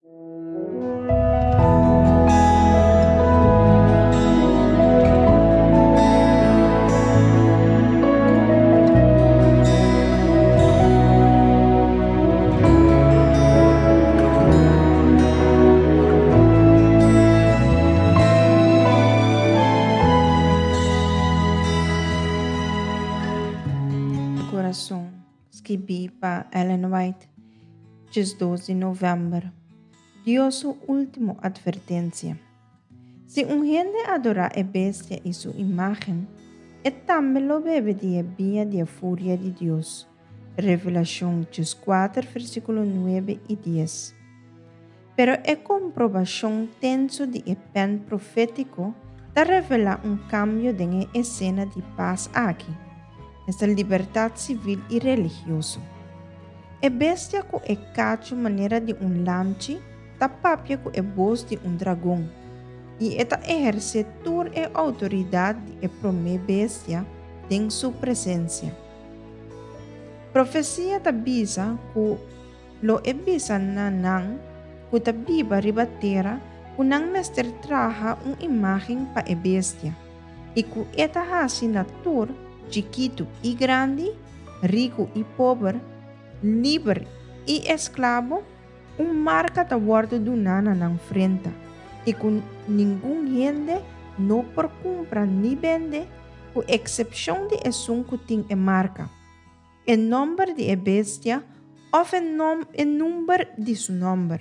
Coração, escrevi para Ellen White, 12 de novembro. Dios su última advertencia. Si un gente adora a bestia y su imagen, también lo bebe de vía de furia de Dios. Revelación 4, versículos 9 y 10. Pero a comprobación tenso de pen profético da revela un cambio de la escena de paz aquí. Esta libertad civil y religiosa. A bestia com é cacho maneira de lamchi, tapapia com é voz de dragão. E esta exerce toda a autoridade de prome bestia em sua presença. Profecia tabisa que lo ebisa nanang, que tabiba ribatera, que nang mester traja imagem para a bestia. E que esta assinatura chiquito e grande, rico e pobre, livre e escravo, marca da guarda do nana na frente, e com nenhum gente não por comprar nem vender, com exceção de um que tem a marca, o nome de a bestia ou o número de seu nome.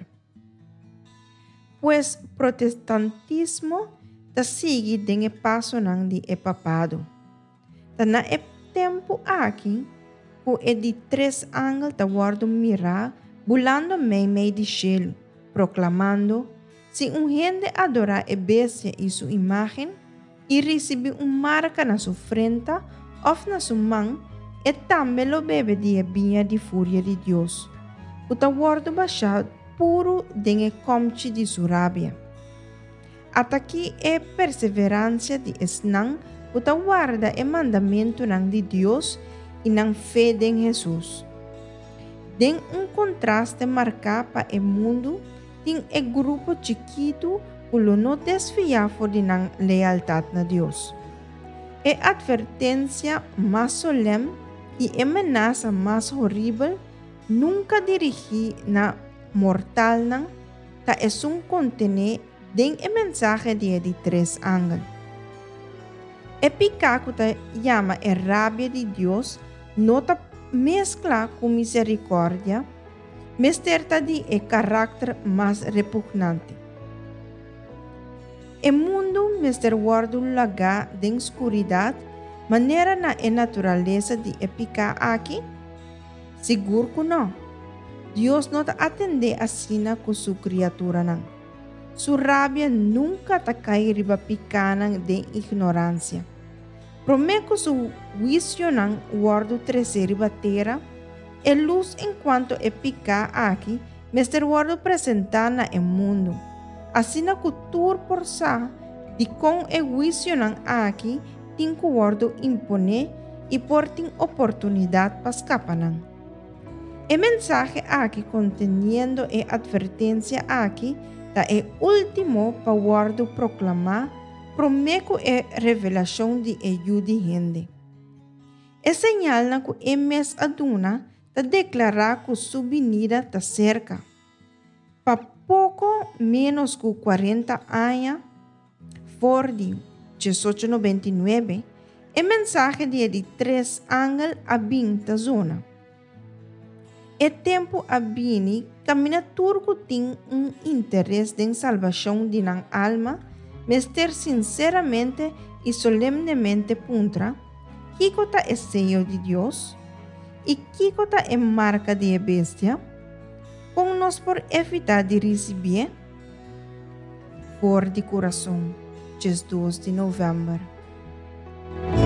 Pois protestantismo da sigue den passo não de papado. Na é tempo aqui, que é de 3 ângulos da guarda mirar, bulando meio de gelo, proclamando: se gente adorar a bestia e sua imagem, e receber marca na sua frente ou na sua mão, também lo bebe de vinha de fúria de Deus. O guarda baixado puro de comte de sua rábia. Até aqui é perseverança de esnang, o guarda é mandamento de Deus e na fé em Jesus. Tem contraste marcado para o mundo, tem grupo chiquito que não desfia de na lealdade a Deus. É advertência mais solene e ameaça mais horrível nunca dirigir na mortal não, é contener den a mensagem de 3 ângulos. E pecado chama a rábia de Deus, nota mescla com misericórdia, mas terta de caráter mais repugnante. O mundo mister guarda lagar de escuridade, maneira na natureza de pecado aqui? Seguro que não. Deus não atende assim com sua criatura não. Sua rábia nunca cai riba picana de ignorância. Prometo su juicio não guardo trezer batera, e luz enquanto pica aqui, mister guardo apresentar na mundo. Assim na cultura por sa, de com juicio não aqui, tem que guardo impone e por tem oportunidade para escapar não. O mensagem aqui conteniendo a advertência aqui, é último para guardo proclamar, prometo a revelação de ajuda gente. É señal na que o mês aduna ta declarar que sua venida está cerca. Para pouco menos que 40 anos, for de 1899, a mensagem de 3 ângulos a 20 zona. É tempo a bini caminha turco tem interesse em salvação de nan alma, mas ter sinceramente e solenemente puntra, kikota é sello de Deus e kikota é marca de bestia, com nós por evitar de receber, por de coração, 2 de novembro.